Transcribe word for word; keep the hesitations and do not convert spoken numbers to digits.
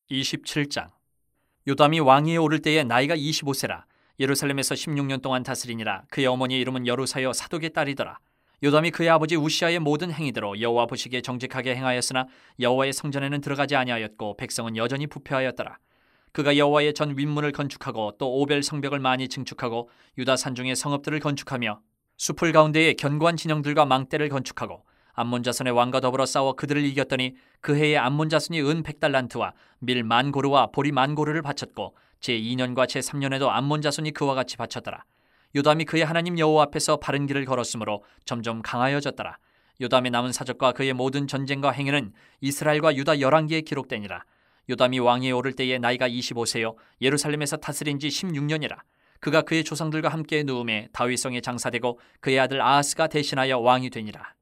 이십칠 장. 요담이 왕위에 오를 때에 나이가 이십오 세라. 예루살렘에서 십육 년 동안 다스리니라. 그의 어머니의 이름은 여루사여 사독의 딸이더라. 요담이 그의 아버지 우시아의 모든 행위대로 여호와 보시기에 정직하게 행하였으나 여호와의 성전에는 들어가지 아니하였고 백성은 여전히 부패하였더라. 그가 여호와의 전 윗문을 건축하고 또 오벨 성벽을 많이 증축하고 유다 산중의 성읍들을 건축하며 수풀 가운데에 견고한 진영들과 망대를 건축하고 암몬 자손의 왕과 더불어 싸워 그들을 이겼더니 그 해에 암몬 자손이 은 백달란트와 밀 만 고르와 보리 만 고르를 바쳤고 제이 년과 제삼 년에도 암몬 자손이 그와 같이 바쳤더라. 요담이 그의 하나님 여호와 앞에서 바른 길을 걸었으므로 점점 강하여졌더라. 요담의 남은 사적과 그의 모든 전쟁과 행위는 이스라엘과 유다 열왕기에 기록되니라. 요담이 왕위에 오를 때에 나이가 이십오 세요 예루살렘에서 다스린 지 십육 년이라. 그가 그의 조상들과 함께 누움에 다윗성에 장사되고 그의 아들 아하스가 대신하여 왕이 되니라.